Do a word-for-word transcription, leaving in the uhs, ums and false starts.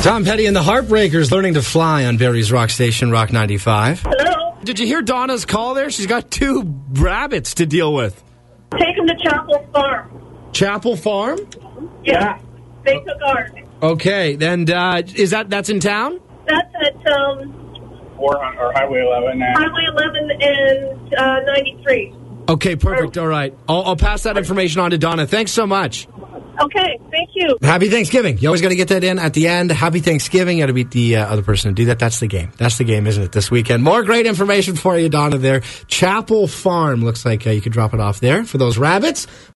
Tom Petty and the Heartbreakers learning to fly on Barrie's Rock Station, Rock ninety-five. Hello? Did you hear Donna's call there? She's got two rabbits to deal with. Take them to Chapel Farm. Chapel Farm? Yeah. They took ours. Okay, then uh, is that that's in town? That's at um, Or, or Highway eleven. And Highway eleven and uh, ninety-three. Okay, perfect. All right. I'll, I'll pass that information on to Donna. Thanks so much. Okay, thank you. Happy Thanksgiving. You always got to get that in at the end. Happy Thanksgiving. You got to beat the uh, other person to do that. That's the game. That's the game, isn't it, this weekend? More great information for you, Donna, there. Chapel Farm. Looks like uh, you could drop it off there for those rabbits.